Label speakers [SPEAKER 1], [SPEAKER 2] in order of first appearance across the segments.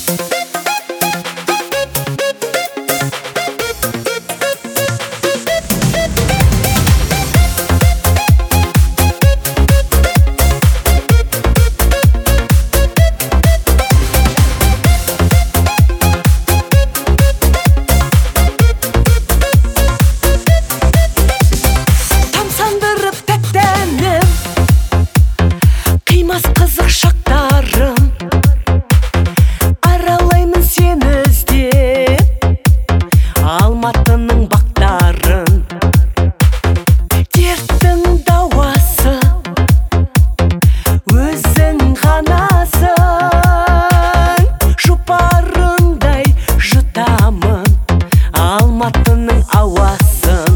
[SPEAKER 1] Қызық шақтарым аралаймын сені іздеп Алматының бақтарын дерттің дауасы өзің ғанасың жұпарындай жұтамын Алматының ауасын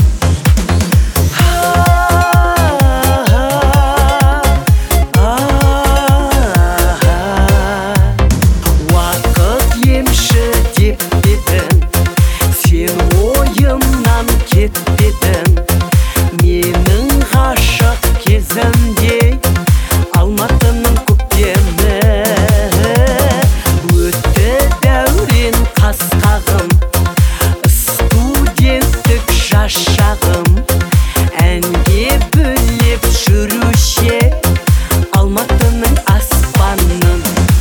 [SPEAKER 1] кетпедің менің ғашық кезімде Алматының көктемі өтті дәурен қас қағым студенттік жас шағым әнге бөлеп жүруші Алматының аспанын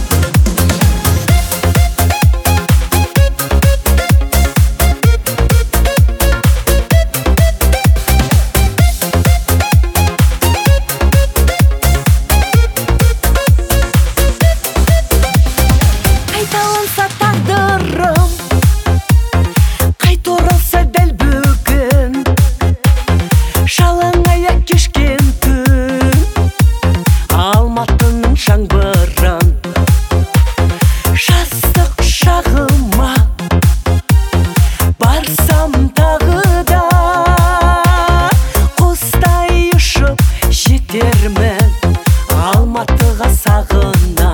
[SPEAKER 1] қайт оралса дәл бүгін жалаң аяқ кешкен түн Алматының жаңбырын жастық шағыма барсам тағы да құстай ұшып жетермін Алматыға сағына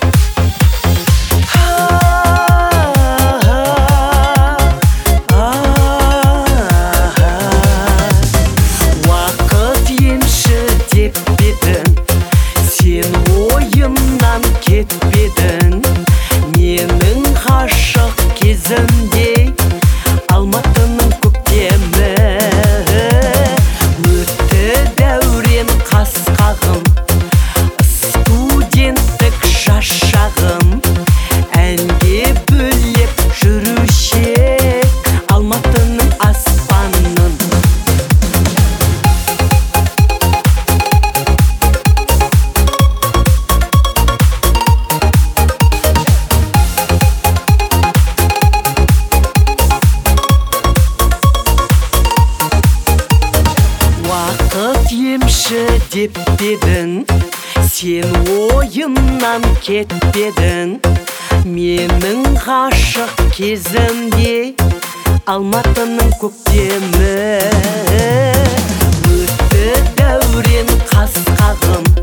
[SPEAKER 1] сен ойымнан кетпедің менің ғашық кезімде Алматының көктемі өтті дәурен қас қағым студенттік жас шағым әнге бөлеп жүруші Алматының аспанын Уақыт емші деп бедің сен ойымнан кетпедің менің ғашық кезімде Алматының көктемі өтті дәурен қас қағым